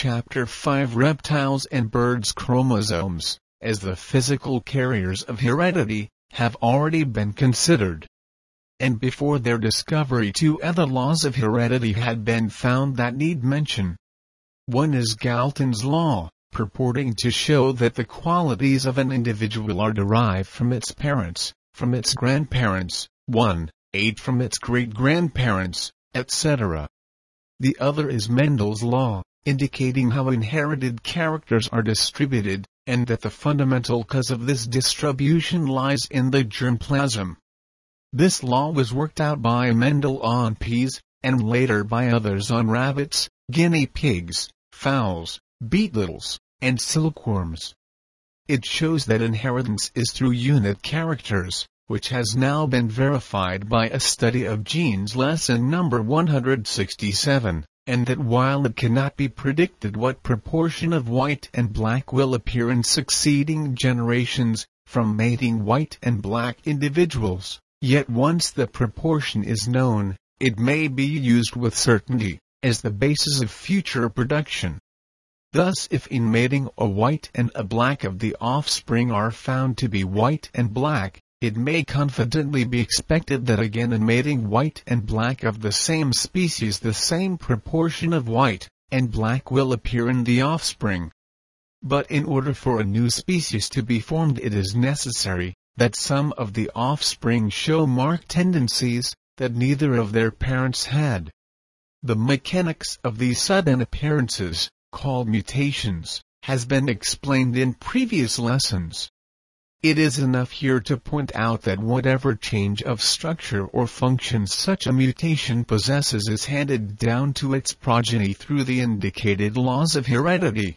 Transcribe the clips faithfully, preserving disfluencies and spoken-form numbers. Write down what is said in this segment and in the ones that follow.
Chapter five Reptiles and Birds' chromosomes, as the physical carriers of heredity, have already been considered. And before their discovery two other laws of heredity had been found that need mention. One is Galton's law, purporting to show that the qualities of an individual are derived from its parents, from its grandparents, one, eight from its great-grandparents, et cetera. The other is Mendel's law, indicating how inherited characters are distributed, and that the fundamental cause of this distribution lies in the germplasm. This law was worked out by Mendel on peas, and later by others on rabbits, guinea pigs, fowls, beetles, and silkworms. It shows that inheritance is through unit characters, which has now been verified by a study of genes lesson number one hundred sixty-seven, and that while it cannot be predicted what proportion of white and black will appear in succeeding generations, from mating white and black individuals, yet once the proportion is known, it may be used with certainty, as the basis of future production. Thus, if in mating a white and a black of the offspring are found to be white and black, it may confidently be expected that again in mating white and black of the same species the same proportion of white and black will appear in the offspring. But in order for a new species to be formed, it is necessary that some of the offspring show marked tendencies that neither of their parents had. The mechanics of these sudden appearances, called mutations, has been explained in previous lessons. It is enough here to point out that whatever change of structure or function such a mutation possesses is handed down to its progeny through the indicated laws of heredity.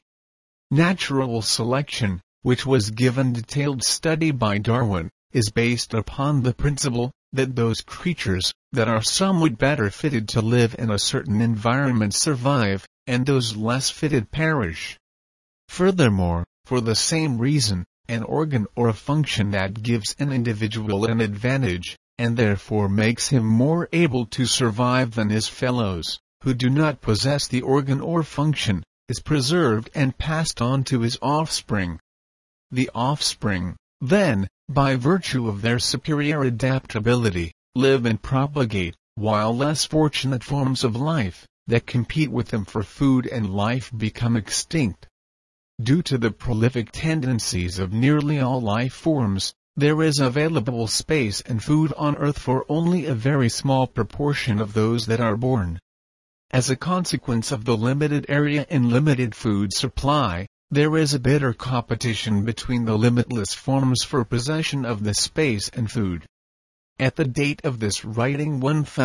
Natural selection, which was given detailed study by Darwin, is based upon the principle that those creatures that are somewhat better fitted to live in a certain environment survive, and those less fitted perish. Furthermore, for the same reason, an organ or a function that gives an individual an advantage, and therefore makes him more able to survive than his fellows, who do not possess the organ or function, is preserved and passed on to his offspring. The offspring, then, by virtue of their superior adaptability, live and propagate, while less fortunate forms of life, that compete with them for food and life become extinct. Due to the prolific tendencies of nearly all life forms, there is available space and food on Earth for only a very small proportion of those that are born. As a consequence of the limited area and limited food supply, there is a bitter competition between the limitless forms for possession of the space and food. At the date of this writing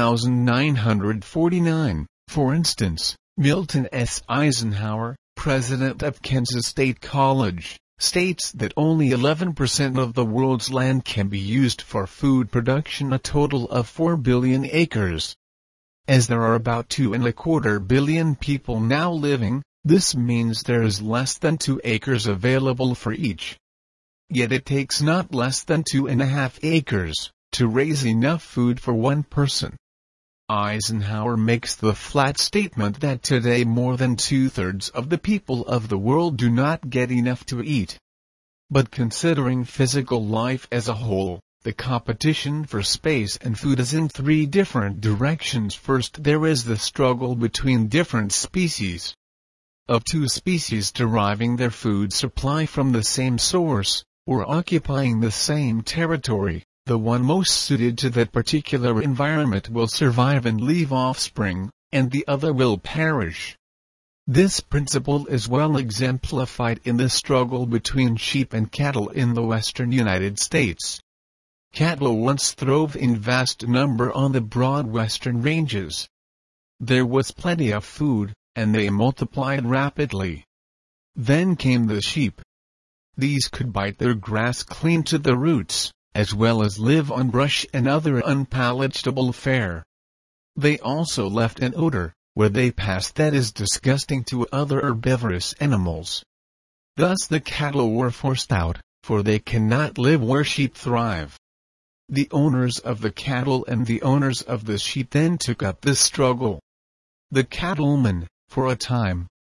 nineteen forty-nine, for instance, Milton S. Eisenhower, president of Kansas State College, states that only eleven percent of the world's land can be used for food production, a total of four billion acres. As there are about two and a quarter billion people now living, this means there is less than two acres available for each. Yet it takes not less than two and a half acres to raise enough food for one person. Eisenhower makes the flat statement that today more than two-thirds of the people of the world do not get enough to eat. But considering physical life as a whole, the competition for space and food is in three different directions. First, there is the struggle between different species. Of two species deriving their food supply from the same source, or occupying the same territory, the one most suited to that particular environment will survive and leave offspring, and the other will perish. This principle is well exemplified in the struggle between sheep and cattle in the western United States. Cattle once throve in vast number on the broad western ranges. There was plenty of food, and they multiplied rapidly. Then came the sheep. These could bite their grass clean to the roots, as well as live on brush and other unpalatable fare. They also left an odor, where they passed, that is disgusting to other herbivorous animals. Thus the cattle were forced out, for they cannot live where sheep thrive. The owners of the cattle and the owners of the sheep then took up this struggle. The cattlemen, for a time,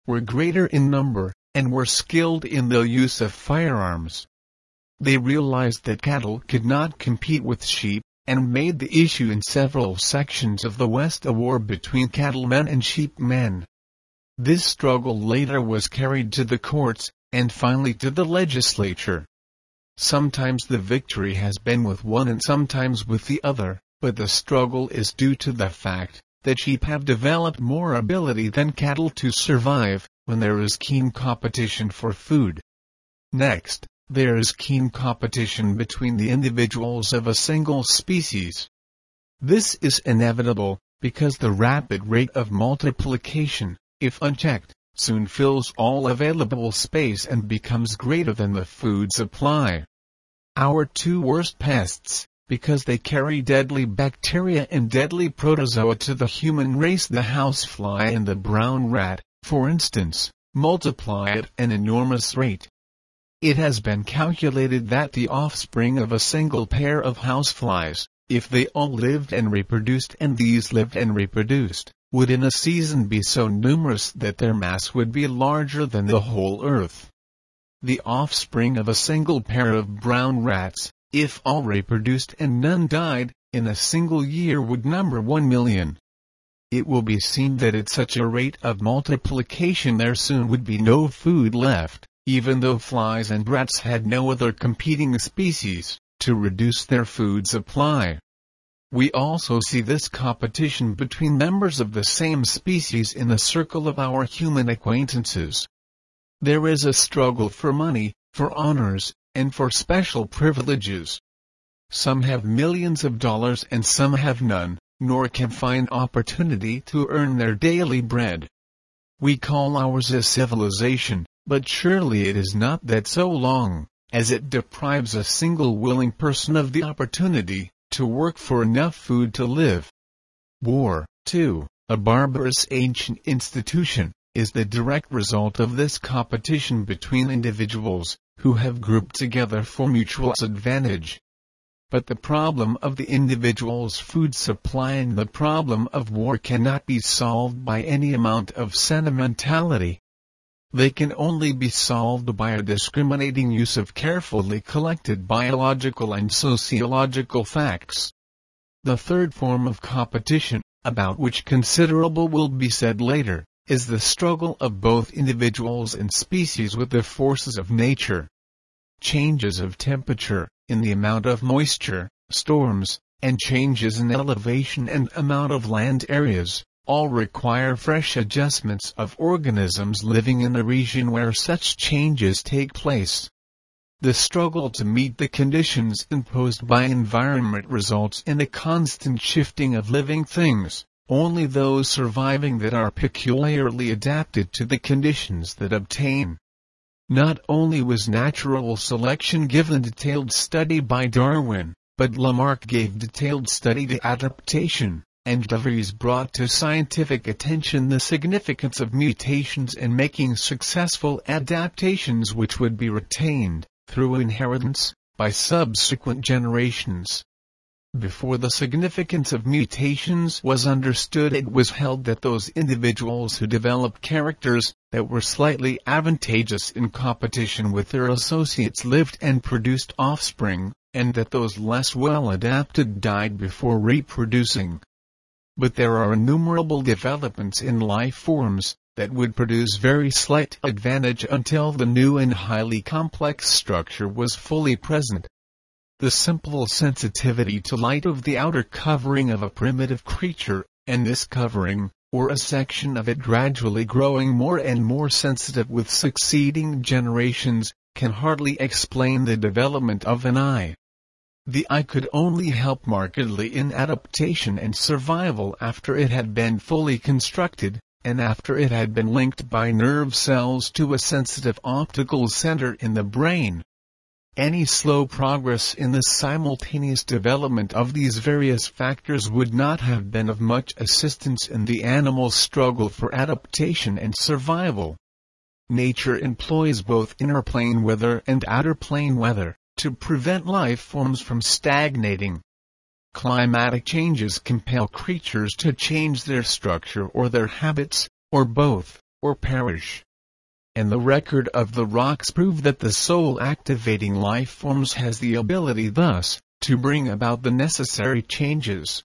were greater in number, and were skilled in the use of firearms. They realized that cattle could not compete with sheep, and made the issue in several sections of the West a war between cattlemen and sheepmen. This struggle later was carried to the courts, and finally to the legislature. Sometimes the victory has been with one and sometimes with the other, but the struggle is due to the fact that sheep have developed more ability than cattle to survive, when there is keen competition for food. Next, there is keen competition between the individuals of a single species. This is inevitable, because the rapid rate of multiplication, if unchecked, soon fills all available space and becomes greater than the food supply. Our two worst pests, because they carry deadly bacteria and deadly protozoa to the human race, the housefly and the brown rat, for instance, multiply at an enormous rate. It has been calculated that the offspring of a single pair of houseflies, if they all lived and reproduced and these lived and reproduced, would in a season be so numerous that their mass would be larger than the whole earth. The offspring of a single pair of brown rats, if all reproduced and none died, in a single year would number one million. It will be seen that at such a rate of multiplication there soon would be no food left, even though flies and rats had no other competing species to reduce their food supply. We also see this competition between members of the same species in the circle of our human acquaintances. There is a struggle for money, for honors, and for special privileges. Some have millions of dollars and some have none, nor can find opportunity to earn their daily bread. We call ours a civilization, but surely it is not that so long as it deprives a single willing person of the opportunity to work for enough food to live. War, too, a barbarous ancient institution, is the direct result of this competition between individuals who have grouped together for mutual advantage. But the problem of the individual's food supply and the problem of war cannot be solved by any amount of sentimentality. They can only be solved by a discriminating use of carefully collected biological and sociological facts. The third form of competition, about which considerable will be said later, is the struggle of both individuals and species with the forces of nature. Changes of temperature, in the amount of moisture, storms, and changes in elevation and amount of land areas, all require fresh adjustments of organisms living in a region where such changes take place. The struggle to meet the conditions imposed by environment results in a constant shifting of living things. Only those surviving that are peculiarly adapted to the conditions that obtain. Not only was natural selection given detailed study by Darwin, but Lamarck gave detailed study to adaptation, and De Vries brought to scientific attention the significance of mutations in making successful adaptations which would be retained, through inheritance, by subsequent generations. Before the significance of mutations was understood, it was held that those individuals who developed characters that were slightly advantageous in competition with their associates lived and produced offspring, and that those less well adapted died before reproducing. But there are innumerable developments in life forms that would produce very slight advantage until the new and highly complex structure was fully present. The simple sensitivity to light of the outer covering of a primitive creature, and this covering, or a section of it gradually growing more and more sensitive with succeeding generations, can hardly explain the development of an eye. The eye could only help markedly in adaptation and survival after it had been fully constructed, and after it had been linked by nerve cells to a sensitive optical center in the brain. Any slow progress in the simultaneous development of these various factors would not have been of much assistance in the animal's struggle for adaptation and survival. Nature employs both inner plane weather and outer plane weather to prevent life forms from stagnating. Climatic changes compel creatures to change their structure or their habits, or both, or perish. And the record of the rocks prove that the soul-activating life forms has the ability thus, to bring about the necessary changes.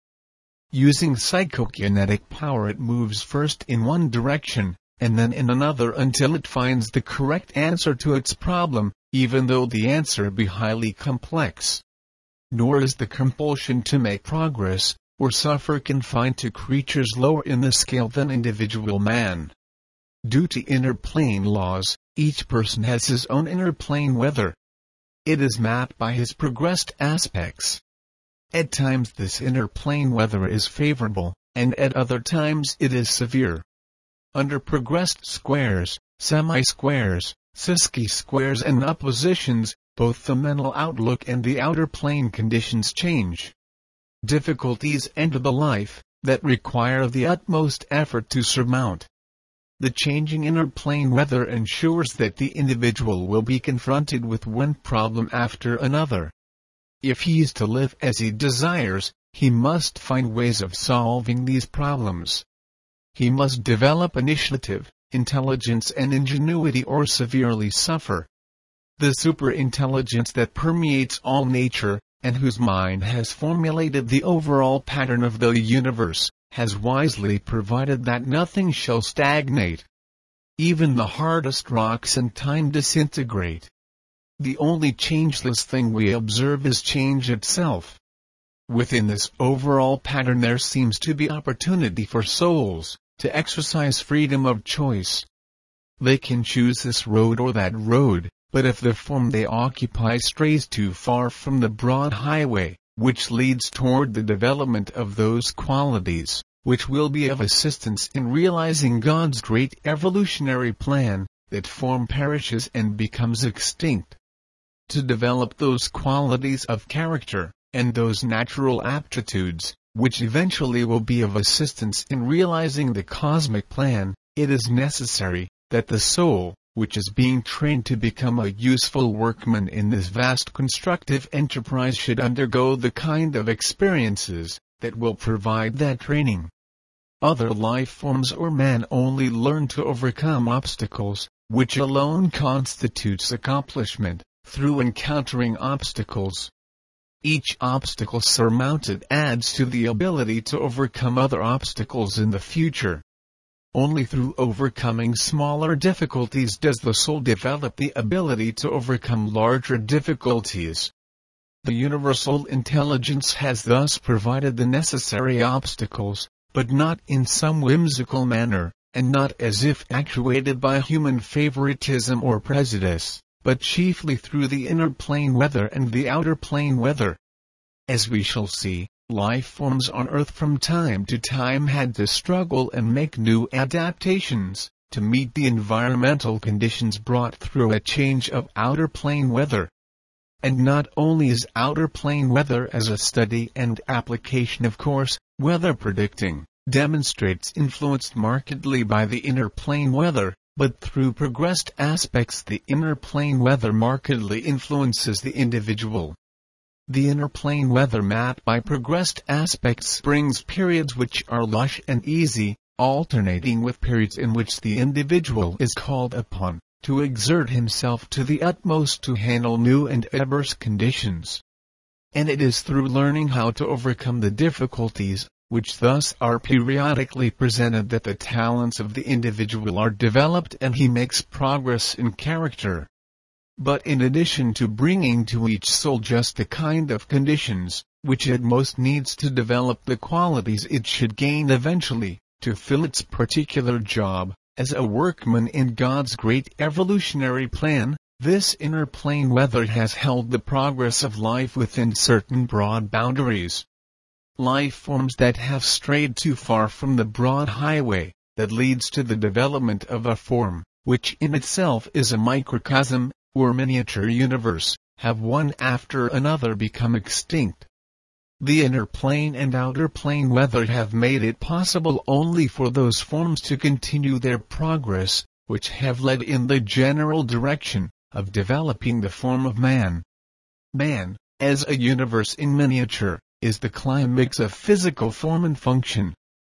Using psychokinetic power, it moves first in one direction, and then in another until it finds the correct answer to its problem, even though the answer be highly complex. Nor is the compulsion to make progress, or suffer confined to creatures lower in the scale than individual man. Due to inner plane laws, each person has his own inner plane weather. It is mapped by his progressed aspects. At times this inner plane weather is favorable, and at other times it is severe. Under progressed squares, semi-squares, Siski squares and oppositions, both the mental outlook and the outer plane conditions change. Difficulties enter the life, that require the utmost effort to surmount. The changing inner plane weather ensures that the individual will be confronted with one problem after another. If he is to live as he desires, he must find ways of solving these problems. He must develop initiative, intelligence and ingenuity, or severely suffer. The superintelligence that permeates all nature, and whose mind has formulated the overall pattern of the universe, has wisely provided that nothing shall stagnate. Even the hardest rocks in time disintegrate. The only changeless thing we observe is change itself. Within this overall pattern there seems to be opportunity for souls, to exercise freedom of choice. They can choose this road or that road, but if the form they occupy strays too far from the broad highway, which leads toward the development of those qualities, which will be of assistance in realizing God's great evolutionary plan, that form perishes and becomes extinct. To develop those qualities of character, and those natural aptitudes, which eventually will be of assistance in realizing the cosmic plan, it is necessary that the soul, which is being trained to become a useful workman in this vast constructive enterprise, should undergo the kind of experiences that will provide that training. Other life forms or man only learn to overcome obstacles, which alone constitutes accomplishment, through encountering obstacles. Each obstacle surmounted adds to the ability to overcome other obstacles in the future. Only through overcoming smaller difficulties does the soul develop the ability to overcome larger difficulties. The universal intelligence has thus provided the necessary obstacles, but not in some whimsical manner, and not as if actuated by human favoritism or prejudice, but chiefly through the inner plane weather and the outer plane weather. As we shall see, life forms on Earth from time to time had to struggle and make new adaptations, to meet the environmental conditions brought through a change of outer plane weather. And not only is outer plane weather as a study and application, of course, weather predicting, demonstrates influenced markedly by the inner plane weather, but through progressed aspects the inner plane weather markedly influences the individual. The inner plane weather mapped by progressed aspects brings periods which are lush and easy, alternating with periods in which the individual is called upon to exert himself to the utmost to handle new and adverse conditions. And it is through learning how to overcome the difficulties, which thus are periodically presented, that the talents of the individual are developed and he makes progress in character. But in addition to bringing to each soul just the kind of conditions, which it most needs to develop the qualities it should gain eventually, to fill its particular job, as a workman in God's great evolutionary plan, this inner plane weather has held the progress of life within certain broad boundaries. Life forms that have strayed too far from the broad highway, that leads to the development of a form, which in itself is a microcosm, or miniature universe, have one after another become extinct. The inner plane and outer plane weather have made it possible only for those forms to continue their progress, which have led in the general direction of developing the form of man. Man, as a universe in miniature, is the climax of physical form and function.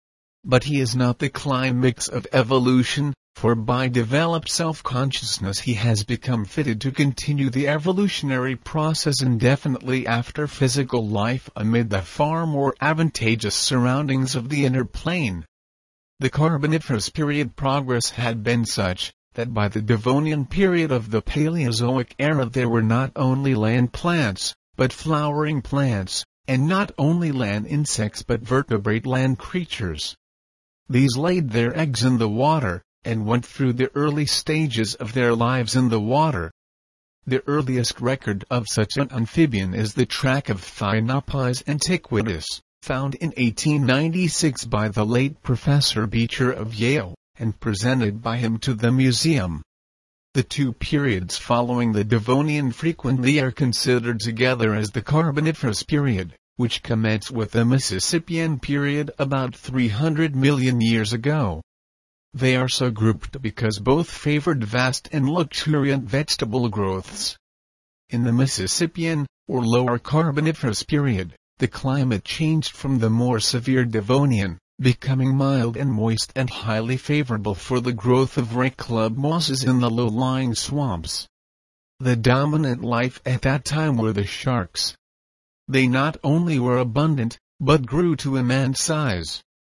But he is not the climax of evolution, for by developed self-consciousness he has become fitted to continue the evolutionary process indefinitely after physical life amid the far more advantageous surroundings of the inner plane. The Carboniferous period progress had been such, that by the Devonian period of the Paleozoic era there were not only land plants, but flowering plants, and not only land insects but vertebrate land creatures. These laid their eggs in the water, and went through the early stages of their lives in the water. The earliest record of such an amphibian is the track of Thinopus antiquus, found in eighteen ninety-six by the late Professor Beecher of Yale, and presented by him to the museum. The two periods following the Devonian frequently are considered together as the Carboniferous period, which commenced with the Mississippian period about three hundred million years ago. They are so grouped because both favored vast and luxuriant vegetable growths. In the Mississippian, or Lower Carboniferous period, the climate changed from the more severe Devonian, becoming mild and moist and highly favorable for the growth of rake club mosses in the low-lying swamps. The dominant life at that time were the sharks. They not only were abundant, but grew to immense size.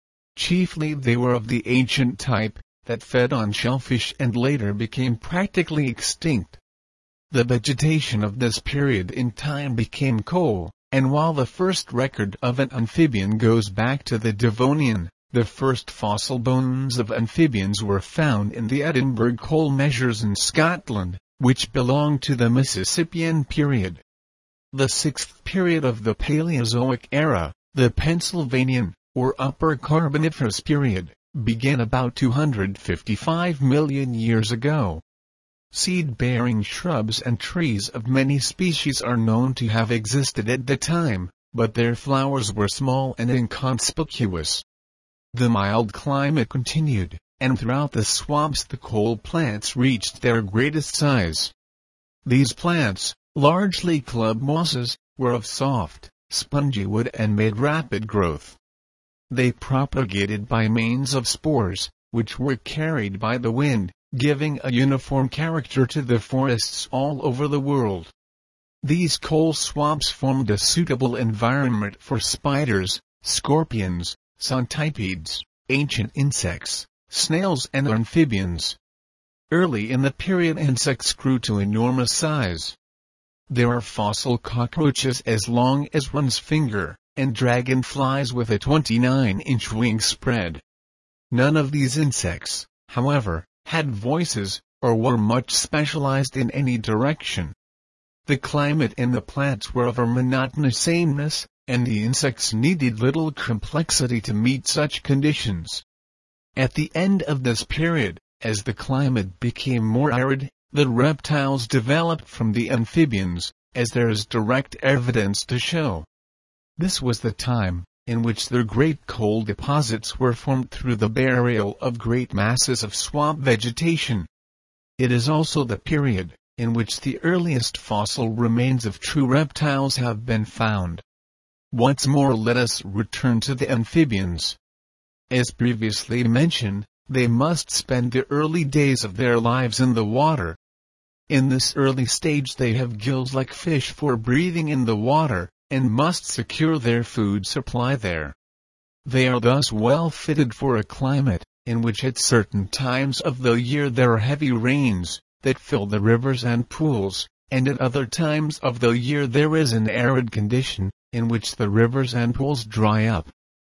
Chiefly they were of the ancient type, that fed on shellfish and later became practically extinct. The vegetation of this period in time became coal, and while the first record of an amphibian goes back to the Devonian, the first fossil bones of amphibians were found in the Edinburgh coal measures in Scotland, which belong to the Mississippian period. The sixth period of the Paleozoic era, the Pennsylvanian, or Upper Carboniferous period, began about two hundred fifty-five million years ago. Seed-bearing shrubs and trees of many species are known to have existed at the time, but their flowers were small and inconspicuous. The mild climate continued, and throughout the swamps the coal plants reached their greatest size. These plants, largely club mosses, were of soft, spongy wood and made rapid growth. They propagated by means of spores, which were carried by the wind, giving a uniform character to the forests all over the world. These coal swamps formed a suitable environment for spiders, scorpions, centipeds, ancient insects, snails and amphibians. Early in the period insects grew to enormous size. There are fossil cockroaches as long as one's finger, and dragonflies with a twenty-nine inch wing spread. None of these insects, however, had voices, or were much specialized in any direction. The climate and the plants were of a monotonous sameness, and the insects needed little complexity to meet such conditions. At the end of this period, as the climate became more arid, the reptiles developed from the amphibians, as there is direct evidence to show. This was the time in which their great coal deposits were formed through the burial of great masses of swamp vegetation. It is also the period in which the earliest fossil remains of true reptiles have been found. Once more let us return to the amphibians. As previously mentioned, they must spend the early days of their lives in the water. In this early stage they have gills like fish for breathing in the water, and must secure their food supply there. They are thus well fitted for a climate, in which at certain times of the year there are heavy rains, that fill the rivers and pools, and at other times of the year there is an arid condition, in which the rivers and pools dry up.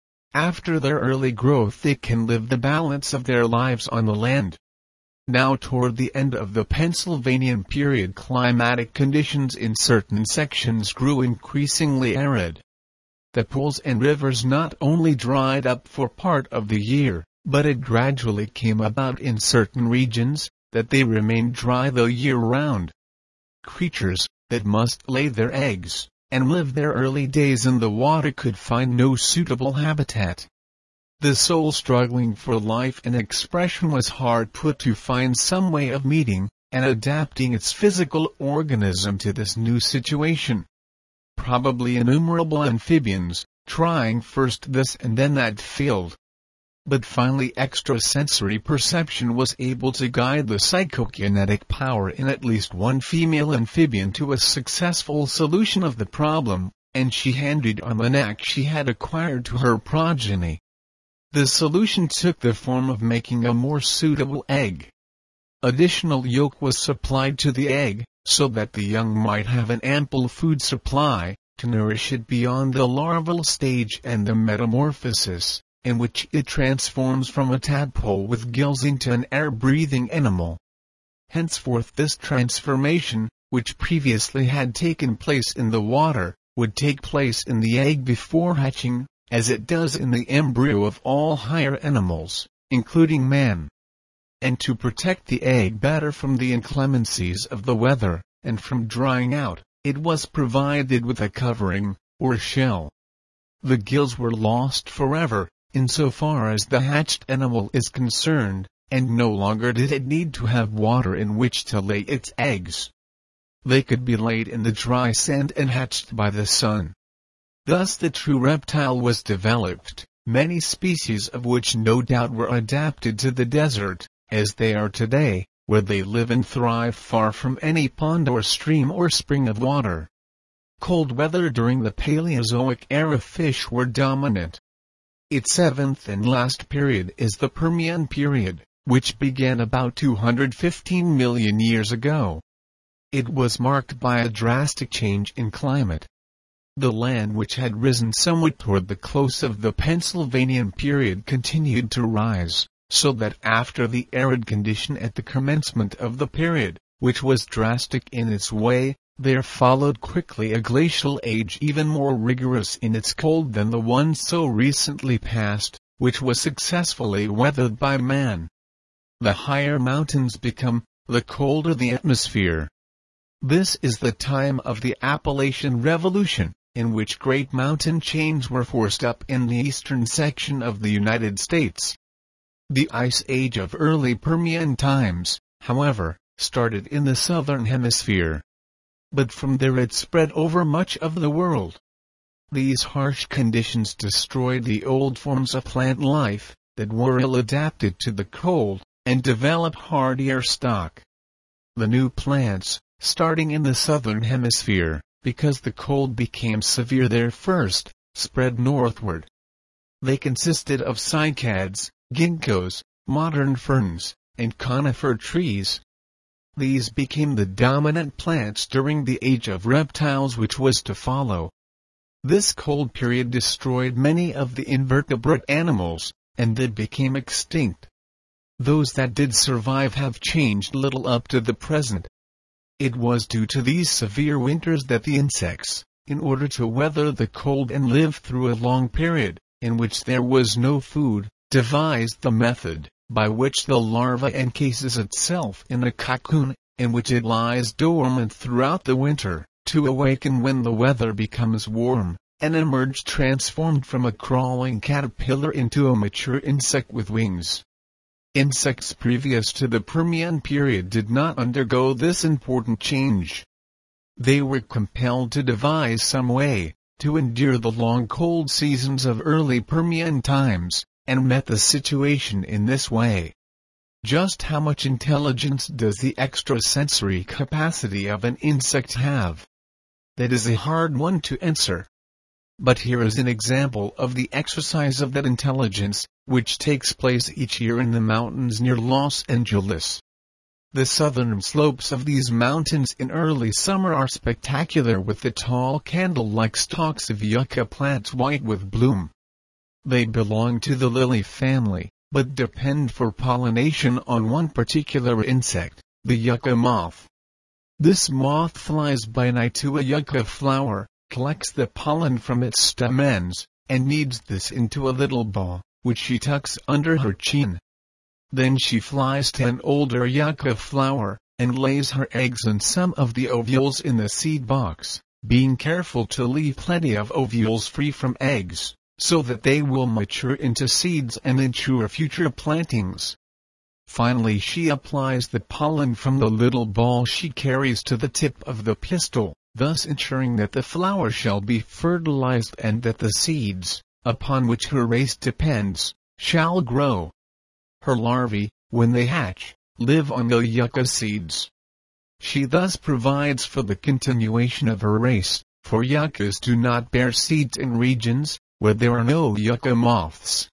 After their early growth they can live the balance of their lives on the land. Now toward the end of the Pennsylvanian period climatic conditions in certain sections grew increasingly arid. The pools and rivers not only dried up for part of the year, but it gradually came about in certain regions, that they remained dry the year round. Creatures, that must lay their eggs, and live their early days in the water could find no suitable habitat. The soul struggling for life and expression was hard put to find some way of meeting, and adapting its physical organism to this new situation. Probably innumerable amphibians, trying first this and then that field. But finally extrasensory perception was able to guide the psychokinetic power in at least one female amphibian to a successful solution of the problem, and she handed on the knack she had acquired to her progeny. The solution took the form of making a more suitable egg. Additional yolk was supplied to the egg, so that the young might have an ample food supply, to nourish it beyond the larval stage and the metamorphosis, in which it transforms from a tadpole with gills into an air-breathing animal. Henceforth this transformation, which previously had taken place in the water, would take place in the egg before hatching, as it does in the embryo of all higher animals, including man. And to protect the egg better from the inclemencies of the weather, and from drying out, it was provided with a covering, or shell. The gills were lost forever, insofar as the hatched animal is concerned, and no longer did it need to have water in which to lay its eggs. They could be laid in the dry sand and hatched by the sun. Thus the true reptile was developed, many species of which no doubt were adapted to the desert, as they are today, where they live and thrive far from any pond or stream or spring of water. Cold weather during the Paleozoic era fish were dominant. Its seventh and last period is the Permian period, which began about two hundred fifteen million years ago. It was marked by a drastic change in climate. The land which had risen somewhat toward the close of the Pennsylvanian period continued to rise, so that after the arid condition at the commencement of the period, which was drastic in its way, there followed quickly a glacial age even more rigorous in its cold than the one so recently past, which was successfully weathered by man. The higher mountains become, the colder the atmosphere. This is the time of the Appalachian Revolution, in which great mountain chains were forced up in the eastern section of the United States. The Ice Age of early Permian times, however, started in the southern hemisphere. But from there it spread over much of the world. These harsh conditions destroyed the old forms of plant life, that were ill-adapted to the cold, and developed hardier stock. The new plants, starting in the southern hemisphere, because the cold became severe there first, spread northward. They consisted of cycads, ginkgos, modern ferns, and conifer trees. These became the dominant plants during the age of reptiles which was to follow. This cold period destroyed many of the invertebrate animals, and they became extinct. Those that did survive have changed little up to the present. It was due to these severe winters that the insects, in order to weather the cold and live through a long period, in which there was no food, devised the method, by which the larva encases itself in a cocoon, in which it lies dormant throughout the winter, to awaken when the weather becomes warm, and emerge transformed from a crawling caterpillar into a mature insect with wings. Insects previous to the Permian period did not undergo this important change. They were compelled to devise some way, to endure the long cold seasons of early Permian times, and met the situation in this way. Just how much intelligence does the extrasensory capacity of an insect have? That is a hard one to answer. But here is an example of the exercise of that intelligence, which takes place each year in the mountains near Los Angeles. The southern slopes of these mountains in early summer are spectacular with the tall candle-like stalks of yucca plants white with bloom. They belong to the lily family, but depend for pollination on one particular insect, the yucca moth. This moth flies by night to a yucca flower, collects the pollen from its stamens, and kneads this into a little ball, which she tucks under her chin. Then she flies to an older yucca flower, and lays her eggs and some of the ovules in the seed box, being careful to leave plenty of ovules free from eggs, so that they will mature into seeds and ensure future plantings. Finally she applies the pollen from the little ball she carries to the tip of the pistil, thus ensuring that the flower shall be fertilized and that the seeds, upon which her race depends, shall grow. Her larvae, when they hatch, live on the yucca seeds. She thus provides for the continuation of her race, for yuccas do not bear seeds in regions where there are no yucca moths.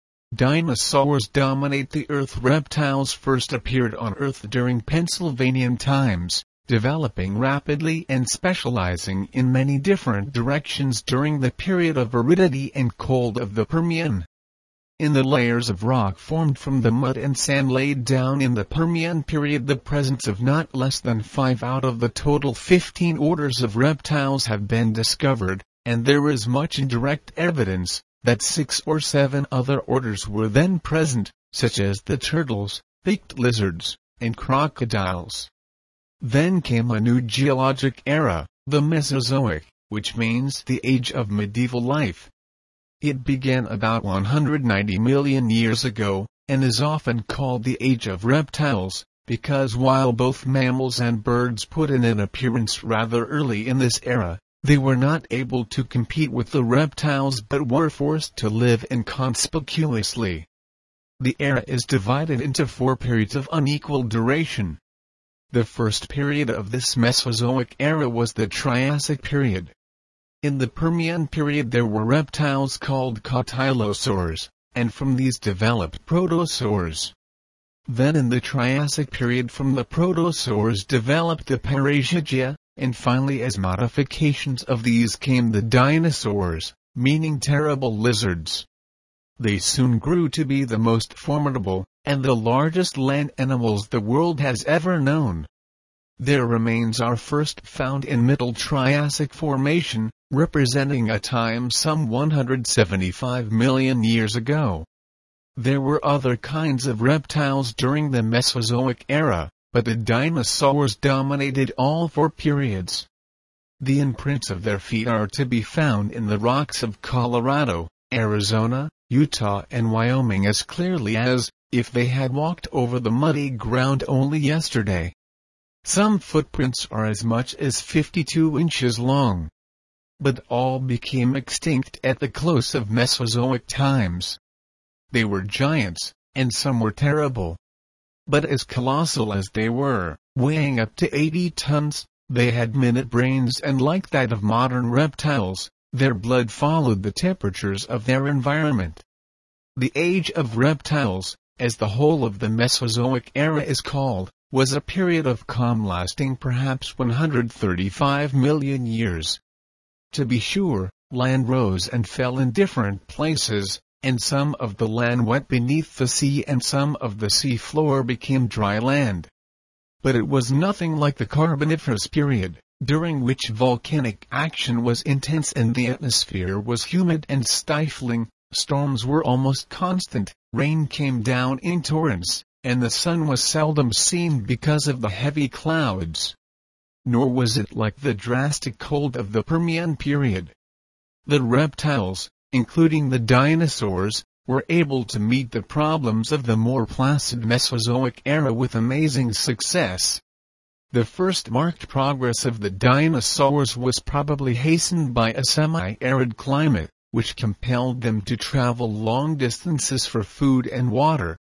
Dinosaurs dominate the earth. Reptiles first appeared on Earth during Pennsylvanian times, developing rapidly and specializing in many different directions during the period of aridity and cold of the Permian. In the layers of rock formed from the mud and sand laid down in the Permian period, the presence of not less than five out of the total fifteen orders of reptiles have been discovered, and there is much indirect evidence that six or seven other orders were then present, such as the turtles, beaked lizards, and crocodiles. Then came a new geologic era, the Mesozoic, which means the age of medieval life. It began about one hundred ninety million years ago, and is often called the Age of Reptiles, because while both mammals and birds put in an appearance rather early in this era, they were not able to compete with the reptiles but were forced to live inconspicuously. The era is divided into four periods of unequal duration. The first period of this Mesozoic era was the Triassic period. In the Permian period there were reptiles called cotylosaurs, and from these developed protosaurs. Then in the Triassic period from the protosaurs developed the Parasaurologia, and finally as modifications of these came the dinosaurs, meaning terrible lizards. They soon grew to be the most formidable, and the largest land animals the world has ever known. Their remains are first found in Middle Triassic formation, representing a time some one hundred seventy-five million years ago. There were other kinds of reptiles during the Mesozoic era, but the dinosaurs dominated all four periods. The imprints of their feet are to be found in the rocks of Colorado, Arizona, Utah and Wyoming as clearly as if they had walked over the muddy ground only yesterday. Some footprints are as much as fifty-two inches long. But all became extinct at the close of Mesozoic times. They were giants, and some were terrible. But as colossal as they were, weighing up to eighty tons, they had minute brains, and like that of modern reptiles, their blood followed the temperatures of their environment. The Age of Reptiles, as the whole of the Mesozoic era is called, was a period of calm lasting perhaps one hundred thirty-five million years. To be sure, land rose and fell in different places, and some of the land went beneath the sea and some of the sea floor became dry land. But it was nothing like the Carboniferous period, during which volcanic action was intense and the atmosphere was humid and stifling, storms were almost constant, rain came down in torrents, and the sun was seldom seen because of the heavy clouds. Nor was it like the drastic cold of the Permian period. The reptiles, including the dinosaurs, were able to meet the problems of the more placid Mesozoic era with amazing success. The first marked progress of the dinosaurs was probably hastened by a semi-arid climate, which compelled them to travel long distances for food and water.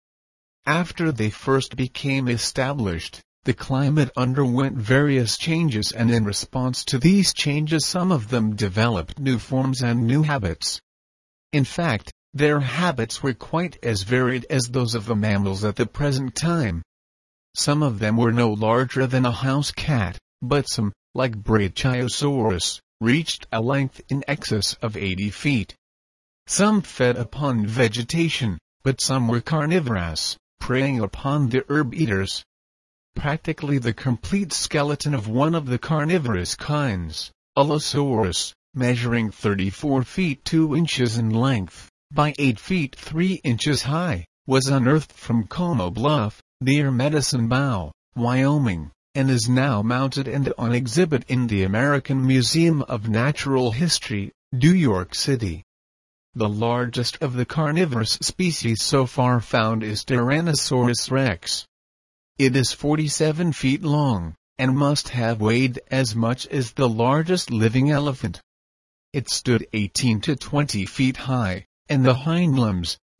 After they first became established, the climate underwent various changes, and in response to these changes some of them developed new forms and new habits. In fact, their habits were quite as varied as those of the mammals at the present time. Some of them were no larger than a house cat, but some, like Brachiosaurus, reached a length in excess of eighty feet. Some fed upon vegetation, but some were carnivorous, preying upon the herb-eaters. Practically the complete skeleton of one of the carnivorous kinds, Allosaurus, measuring thirty-four feet two inches in length, by eight feet three inches high, was unearthed from Como Bluff, near Medicine Bow, Wyoming, and is now mounted and on exhibit in the American Museum of Natural History, New York City. The largest of the carnivorous species so far found is Tyrannosaurus rex. It is forty-seven feet long, and must have weighed as much as the largest living elephant. It stood eighteen to twenty feet high, and the hind limbs,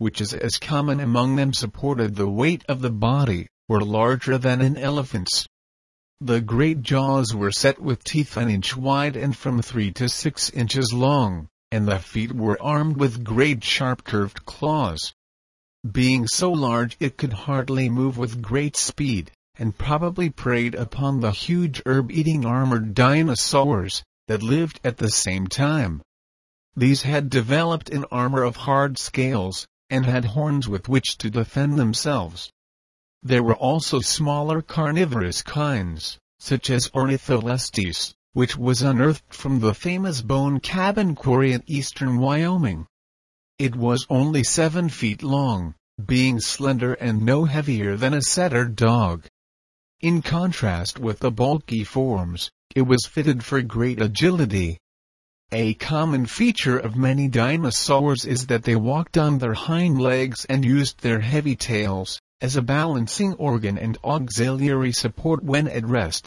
which is as common among them, supported the weight of the body, were larger than an elephant's. The great jaws were set with teeth an inch wide and from three to six inches long, and the feet were armed with great sharp curved claws. Being so large it could hardly move with great speed, and probably preyed upon the huge herb-eating armored dinosaurs that lived at the same time. These had developed an armor of hard scales, and had horns with which to defend themselves. There were also smaller carnivorous kinds, such as Ornitholestes, which was unearthed from the famous Bone Cabin Quarry in eastern Wyoming. It was only seven feet long, being slender and no heavier than a setter dog. In contrast with the bulky forms, it was fitted for great agility. A common feature of many dinosaurs is that they walked on their hind legs and used their heavy tails as a balancing organ and auxiliary support when at rest.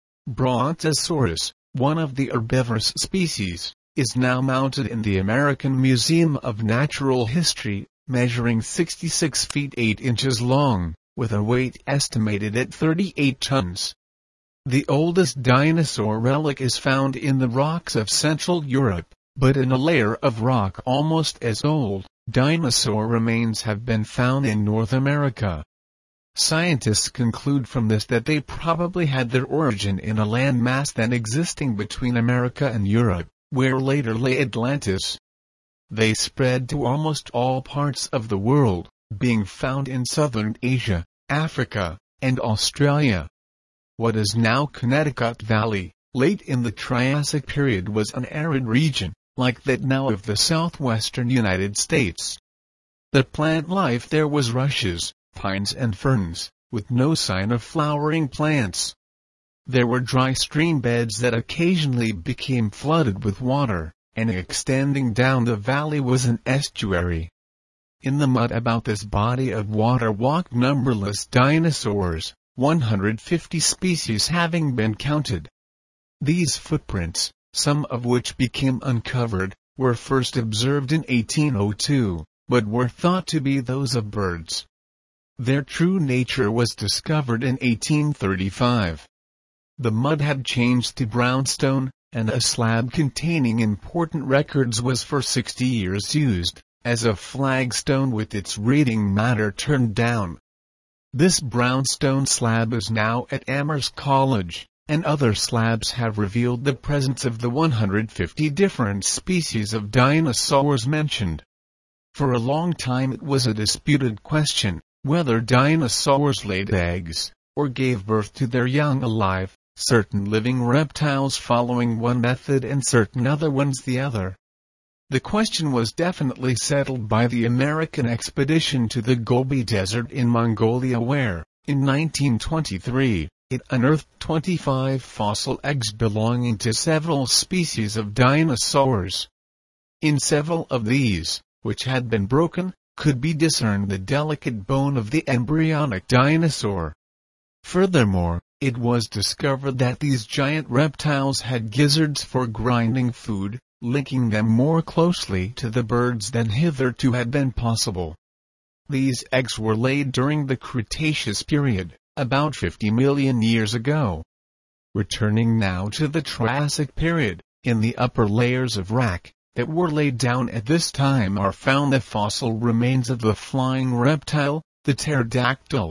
Brontosaurus, one of the herbivorous species, is now mounted in the American Museum of Natural History, measuring sixty-six feet eight inches long, with a weight estimated at thirty-eight tons. The oldest dinosaur relic is found in the rocks of Central Europe, but in a layer of rock almost as old, dinosaur remains have been found in North America. Scientists conclude from this that they probably had their origin in a landmass then existing between America and Europe, where later lay Atlantis. They spread to almost all parts of the world, being found in southern Asia, Africa, and Australia. What is now Connecticut Valley, late in the Triassic period, was an arid region, like that now of the southwestern United States. The plant life there was rushes, pines and ferns, with no sign of flowering plants. There were dry stream beds that occasionally became flooded with water, and extending down the valley was an estuary. In the mud about this body of water walked numberless dinosaurs, one hundred fifty species having been counted. These footprints, some of which became uncovered, were first observed in eighteen oh two, but were thought to be those of birds. Their true nature was discovered in eighteen thirty-five. The mud had changed to brownstone, and a slab containing important records was for sixty years used as a flagstone with its reading matter turned down. This brownstone slab is now at Amherst College, and other slabs have revealed the presence of the one hundred fifty different species of dinosaurs mentioned. For a long time it was a disputed question whether dinosaurs laid eggs, or gave birth to their young alive, certain living reptiles following one method and certain other ones the other. The question was definitely settled by the American expedition to the Gobi Desert in Mongolia where, in nineteen twenty-three, it unearthed twenty-five fossil eggs belonging to several species of dinosaurs. In several of these, which had been broken, could be discerned the delicate bone of the embryonic dinosaur. Furthermore, it was discovered that these giant reptiles had gizzards for grinding food, linking them more closely to the birds than hitherto had been possible. These eggs were laid during the Cretaceous period, about fifty million years ago. Returning now to the Triassic period, in the upper layers of rock that were laid down at this time are found the fossil remains of the flying reptile, the pterodactyl.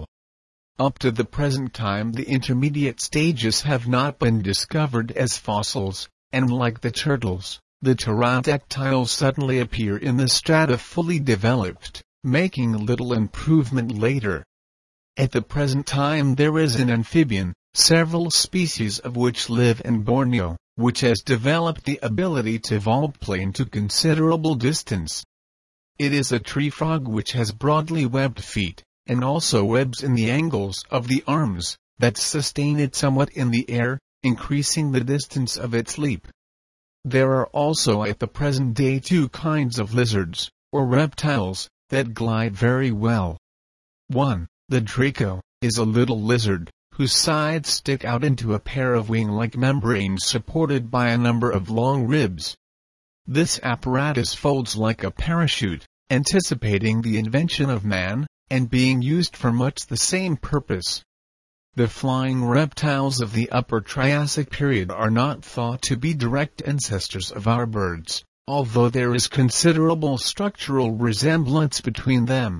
Up to the present time the intermediate stages have not been discovered as fossils, and like the turtles, the pterodactyls suddenly appear in the strata fully developed, making little improvement later. At the present time there is an amphibian, several species of which live in Borneo, which has developed the ability to volplane to considerable distance. It is a tree frog which has broadly webbed feet, and also webs in the angles of the arms, that sustain it somewhat in the air, increasing the distance of its leap. There are also at the present day two kinds of lizards, or reptiles, that glide very well. One, the Draco, is a little lizard, whose sides stick out into a pair of wing-like membranes supported by a number of long ribs. This apparatus folds like a parachute, anticipating the invention of man, and being used for much the same purpose. The flying reptiles of the Upper Triassic period are not thought to be direct ancestors of our birds, although there is considerable structural resemblance between them.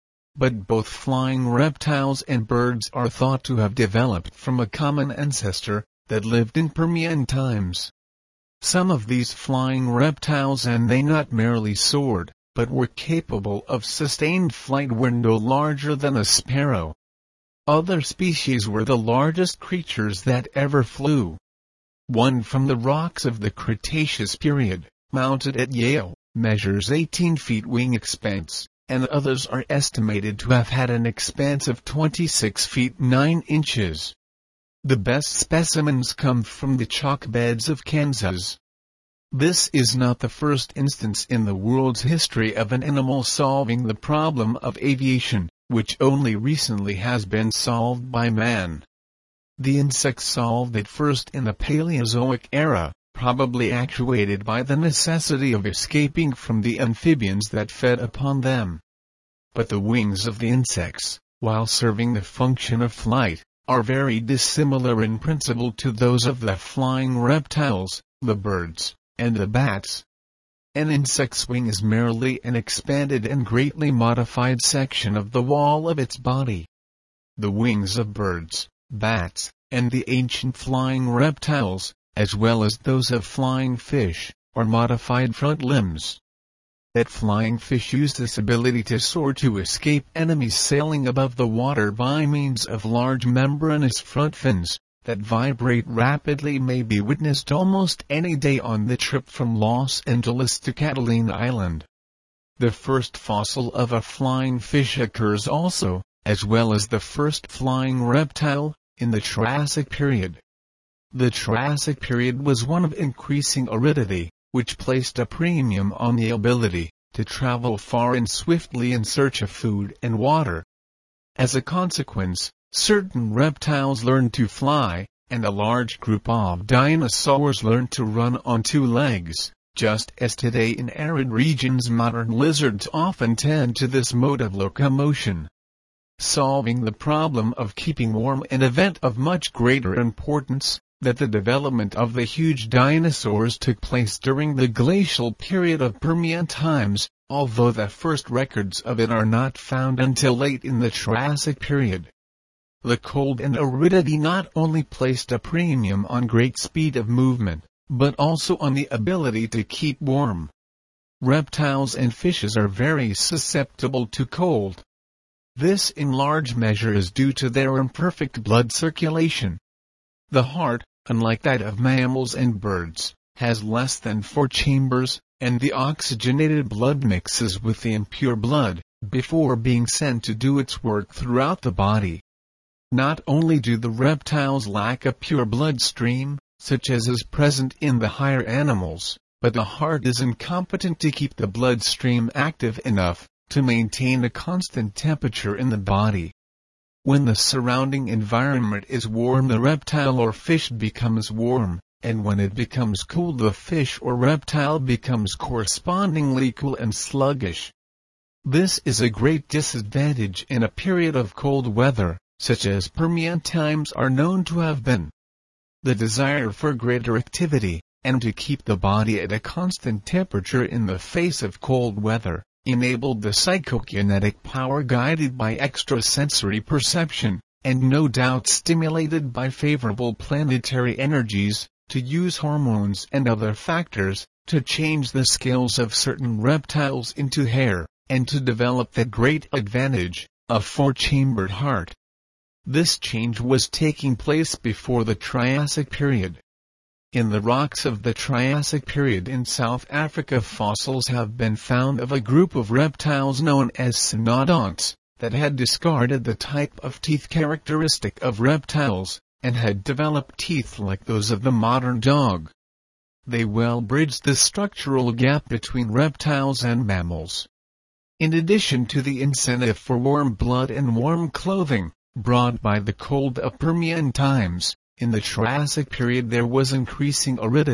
But both flying reptiles and birds are thought to have developed from a common ancestor that lived in Permian times. Some of these flying reptiles and they not merely soared, but were capable of sustained flight were no larger than a sparrow. Other species were the largest creatures that ever flew. One from the rocks of the Cretaceous period, mounted at Yale, measures eighteen feet wing expanse, and others are estimated to have had an expanse of twenty-six feet nine inches. The best specimens come from the chalk beds of Kansas. This is not the first instance in the world's history of an animal solving the problem of aviation, which only recently has been solved by man. The insects solved it first in the Paleozoic era, probably actuated by the necessity of escaping from the amphibians that fed upon them. But the wings of the insects, while serving the function of flight, are very dissimilar in principle to those of the flying reptiles, the birds, and the bats. An insect's wing is merely an expanded and greatly modified section of the wall of its body. The wings of birds, bats, and the ancient flying reptiles, as well as those of flying fish, are modified front limbs. That flying fish use this ability to soar to escape enemies sailing above the water by means of large membranous front fins that vibrate rapidly may be witnessed almost any day on the trip from Los Angeles to Catalina Island. The first fossil of a flying fish occurs also, as well as the first flying reptile, in the Triassic period. The Triassic period was one of increasing aridity, which placed a premium on the ability to travel far and swiftly in search of food and water. As a consequence, certain reptiles learned to fly, and a large group of dinosaurs learned to run on two legs, just as today in arid regions modern lizards often tend to this mode of locomotion. Solving the problem of keeping warm an event of much greater importance, that the development of the huge dinosaurs took place during the glacial period of Permian times, although the first records of it are not found until late in the Triassic period. The cold and aridity not only placed a premium on great speed of movement, but also on the ability to keep warm. Reptiles and fishes are very susceptible to cold. This in large measure is due to their imperfect blood circulation. The heart, unlike that of mammals and birds, has less than four chambers, and the oxygenated blood mixes with the impure blood, before being sent to do its work throughout the body. Not only do the reptiles lack a pure bloodstream, such as is present in the higher animals, but the heart is incompetent to keep the bloodstream active enough to maintain a constant temperature in the body. When the surrounding environment is warm, the reptile or fish becomes warm, and when it becomes cool, the fish or reptile becomes correspondingly cool and sluggish. This is a great disadvantage in a period of cold weather, such as Permian times are known to have been. The desire for greater activity, and to keep the body at a constant temperature in the face of cold weather, enabled the psychokinetic power guided by extrasensory perception, and no doubt stimulated by favorable planetary energies, to use hormones and other factors, to change the scales of certain reptiles into hair, and to develop the great advantage, a four-chambered heart. This change was taking place before the Triassic period. In the rocks of the Triassic period in South Africa, fossils have been found of a group of reptiles known as cynodonts, that had discarded the type of teeth characteristic of reptiles, and had developed teeth like those of the modern dog. They well bridged the structural gap between reptiles and mammals. In addition to the incentive for warm blood and warm clothing, brought by the cold of Permian times, in the Triassic period there was increasing aridity,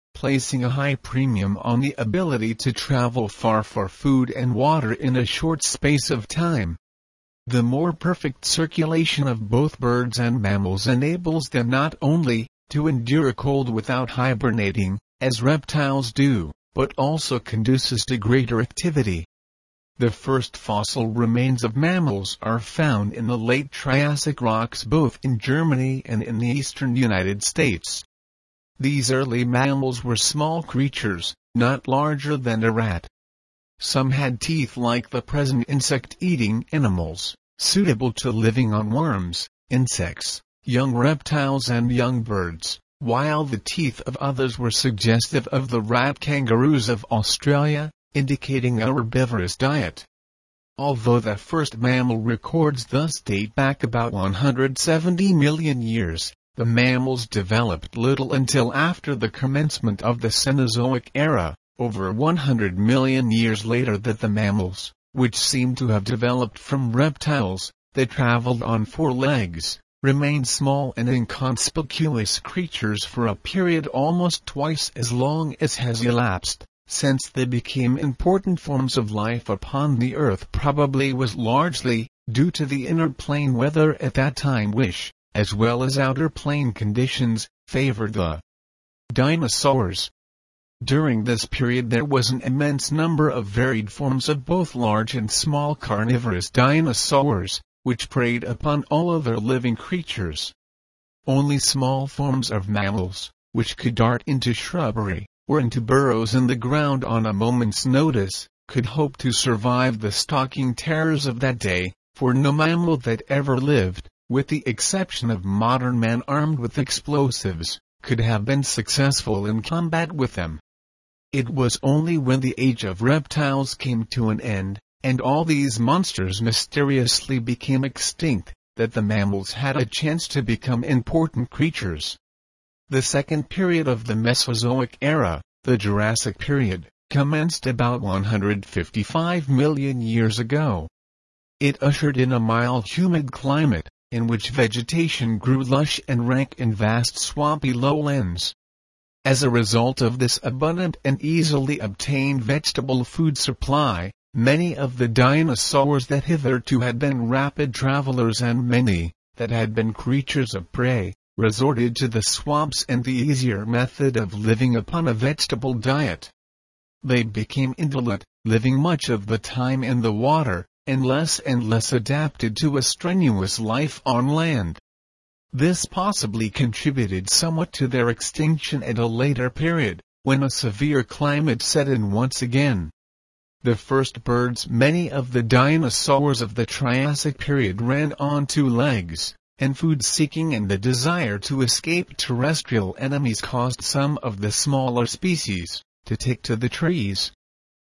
placing a high premium on the ability to travel far for food and water in a short space of time. The more perfect circulation of both birds and mammals enables them not only to endure cold without hibernating, as reptiles do, but also conduces to greater activity. The first fossil remains of mammals are found in the late Triassic rocks both in Germany and in the eastern United States. These early mammals were small creatures, not larger than a rat. Some had teeth like the present insect-eating animals, suitable to living on worms, insects, young reptiles and young birds, while the teeth of others were suggestive of the rat kangaroos of Australia, indicating a herbivorous diet. Although the first mammal records thus date back about one hundred seventy million years, the mammals developed little until after the commencement of the Cenozoic era, over one hundred million years later that the mammals, which seem to have developed from reptiles, that traveled on four legs, remained small and inconspicuous creatures for a period almost twice as long as has elapsed since they became important forms of life upon the earth. Probably was largely due to the inner plane weather at that time which, as well as outer plane conditions, favored the dinosaurs. During this period there was an immense number of varied forms of both large and small carnivorous dinosaurs, which preyed upon all other living creatures. Only small forms of mammals, which could dart into shrubbery, or into burrows in the ground on a moment's notice, could hope to survive the stalking terrors of that day, for no mammal that ever lived, with the exception of modern man armed with explosives, could have been successful in combat with them. It was only when the age of reptiles came to an end, and all these monsters mysteriously became extinct, that the mammals had a chance to become important creatures. The second period of the Mesozoic era, the Jurassic period, commenced about one hundred fifty-five million years ago. It ushered in a mild humid climate, in which vegetation grew lush and rank in vast swampy lowlands. As a result of this abundant and easily obtained vegetable food supply, many of the dinosaurs that hitherto had been rapid travelers and many that had been creatures of prey, resorted to the swamps and the easier method of living upon a vegetable diet. They became indolent, living much of the time in the water, and less and less adapted to a strenuous life on land. This possibly contributed somewhat to their extinction at a later period, when a severe climate set in once again. The first birds. Many of the dinosaurs of the Triassic period ran on two legs, and food-seeking and the desire to escape terrestrial enemies caused some of the smaller species to take to the trees.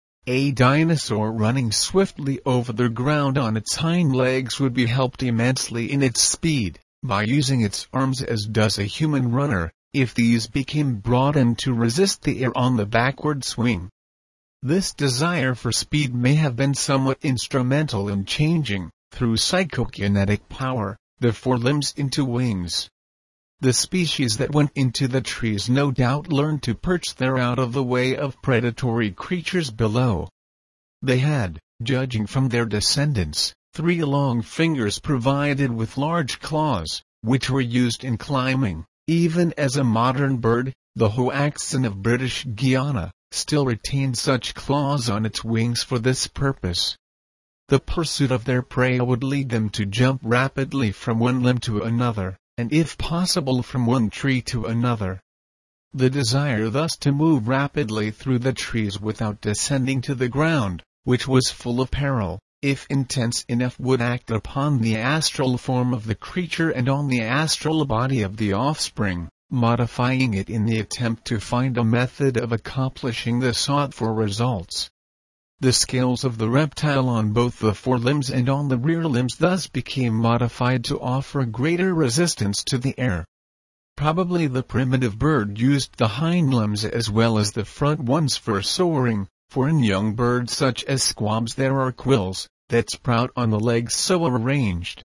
A dinosaur running swiftly over the ground on its hind legs would be helped immensely in its speed by using its arms as does a human runner, if these became broadened to resist the air on the backward swing. This desire for speed may have been somewhat instrumental in changing, through psychokinetic power, the forelimbs into wings. The species that went into the trees no doubt learned to perch there out of the way of predatory creatures below. They had, judging from their descendants, three long fingers provided with large claws, which were used in climbing. Even as a modern bird, the hoaxin of British Guiana, still retained such claws on its wings for this purpose. The pursuit of their prey would lead them to jump rapidly from one limb to another, and if possible from one tree to another. The desire thus to move rapidly through the trees without descending to the ground, which was full of peril, if intense enough, would act upon the astral form of the creature and on the astral body of the offspring, modifying it in the attempt to find a method of accomplishing the sought-for results. The scales of the reptile on both the forelimbs and on the rear limbs thus became modified to offer greater resistance to the air. Probably the primitive bird used the hind limbs as well as the front ones for soaring, for in young birds such as squabs there are quills that sprout on the legs so arranged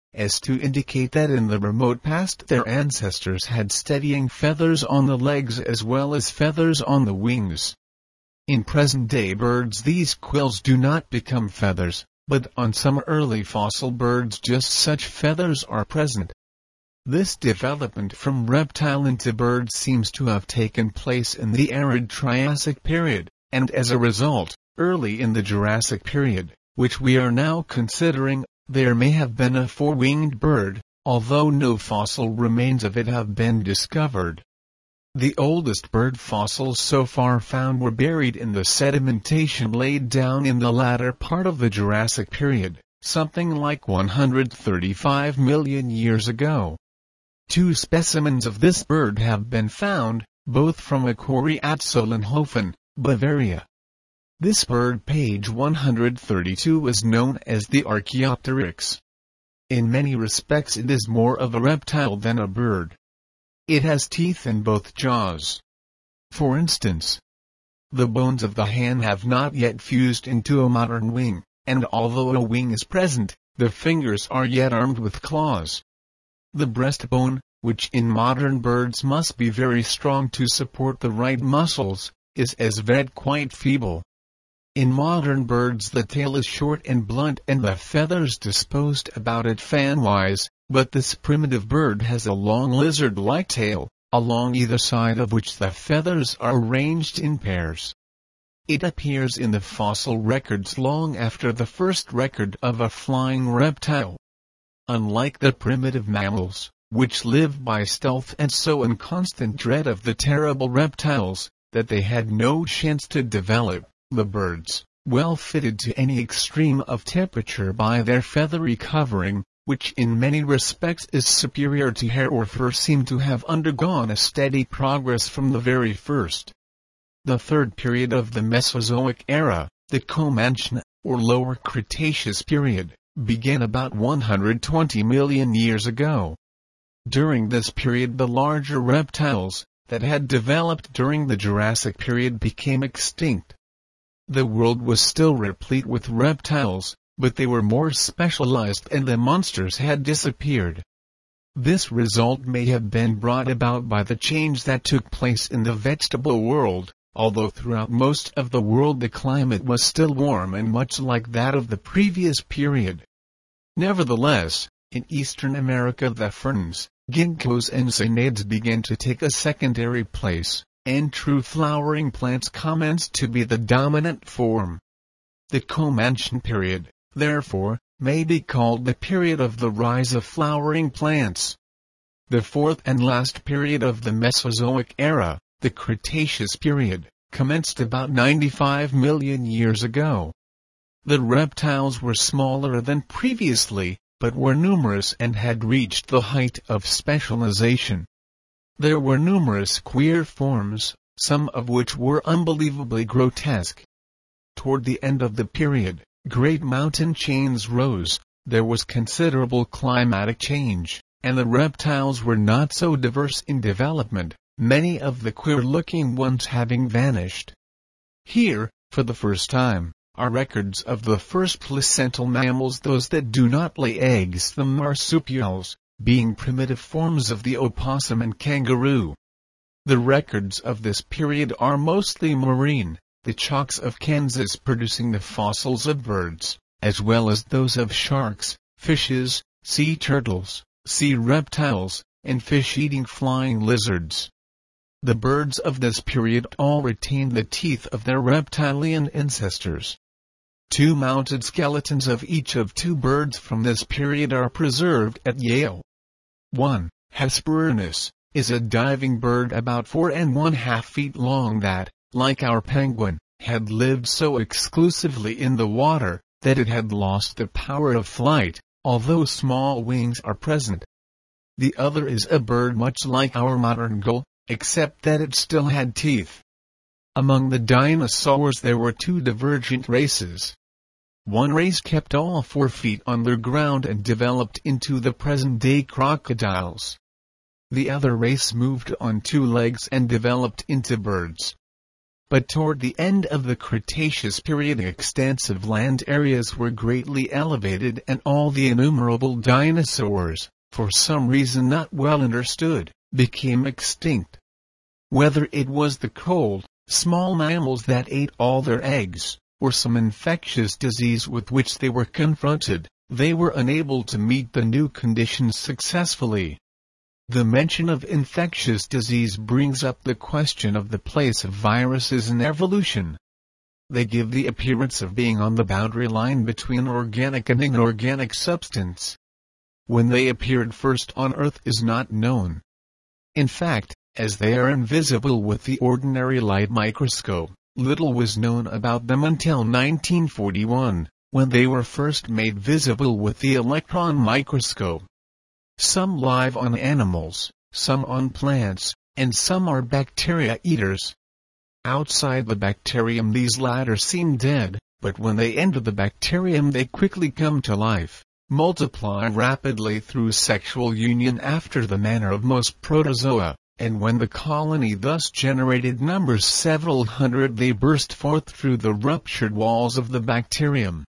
as to indicate that in the remote past their ancestors had steadying feathers on the legs as well as feathers on the wings. In present-day birds these quills do not become feathers, but on some early fossil birds just such feathers are present. This development from reptile into bird seems to have taken place in the arid Triassic period, and as a result, early in the Jurassic period, which we are now considering, there may have been a four-winged bird, although no fossil remains of it have been discovered. The oldest bird fossils so far found were buried in the sedimentation laid down in the latter part of the Jurassic period, something like one hundred thirty-five million years ago. Two specimens of this bird have been found, both from a quarry at Solnhofen, Bavaria. This bird, page one hundred thirty-two, is known as the Archaeopteryx. In many respects it is more of a reptile than a bird. It has teeth in both jaws. For instance, the bones of the hand have not yet fused into a modern wing, and although a wing is present, the fingers are yet armed with claws. The breastbone, which in modern birds must be very strong to support the right muscles, is as yet quite feeble. In modern birds the tail is short and blunt and the feathers disposed about it fan-wise, but this primitive bird has a long lizard-like tail, along either side of which the feathers are arranged in pairs. It appears in the fossil records long after the first record of a flying reptile. Unlike the primitive mammals, which lived by stealth and so in constant dread of the terrible reptiles, that they had no chance to develop, the birds, well fitted to any extreme of temperature by their feathery covering, which in many respects is superior to hair or fur, seem to have undergone a steady progress from the very first. The third period of the Mesozoic era, the Comanchian, or Lower Cretaceous period, began about one hundred twenty million years ago. During this period the larger reptiles, that had developed during the Jurassic period, became extinct. The world was still replete with reptiles, but they were more specialized and the monsters had disappeared. This result may have been brought about by the change that took place in the vegetable world, although throughout most of the world the climate was still warm and much like that of the previous period. Nevertheless, in Eastern America the ferns, ginkgos and cycades began to take a secondary place, and true flowering plants commenced to be the dominant form. The Comanchian period, therefore, may be called the period of the rise of flowering plants. The fourth and last period of the Mesozoic era, the Cretaceous period, commenced about ninety-five million years ago. The reptiles were smaller than previously, but were numerous and had reached the height of specialization. There were numerous queer forms, some of which were unbelievably grotesque. Toward the end of the period, great mountain chains rose, there was considerable climatic change, and the reptiles were not so diverse in development, many of the queer-looking ones having vanished. Here, for the first time, are records of the first placental mammals, those that do not lay eggs, the marsupials, being primitive forms of the opossum and kangaroo. The records of this period are mostly marine, the chalks of Kansas producing the fossils of birds, as well as those of sharks, fishes, sea turtles, sea reptiles, and fish-eating flying lizards. The birds of this period all retained the teeth of their reptilian ancestors. Two mounted skeletons of each of two birds from this period are preserved at Yale. one. Hesperornis, is a diving bird about four and one half feet long that, like our penguin, had lived so exclusively in the water, that it had lost the power of flight, although small wings are present. The other is a bird much like our modern gull, except that it still had teeth. Among the dinosaurs there were two divergent races. One race kept all four feet on the ground and developed into the present-day crocodiles. The other race moved on two legs and developed into birds. but toward the end of the Cretaceous period extensive land areas were greatly elevated and all the innumerable dinosaurs, for some reason not well understood, became extinct. Whether it was the cold, small mammals that ate all their eggs, or some infectious disease with which they were confronted, they were unable to meet the new conditions successfully. The mention of infectious disease brings up the question of the place of viruses in evolution. They give the appearance of being on the boundary line between organic and inorganic substance. When they appeared first on Earth is not known. In fact, as they are invisible with the ordinary light microscope, little was known about them until nineteen forty-one, when they were first made visible with the electron microscope. Some live on animals, some on plants, and some are bacteria eaters. Outside the bacterium these latter seem dead, but when they enter the bacterium they quickly come to life, multiply rapidly through sexual union after the manner of most protozoa, and when the colony thus generated numbers several hundred they burst forth through the ruptured walls of the bacterium.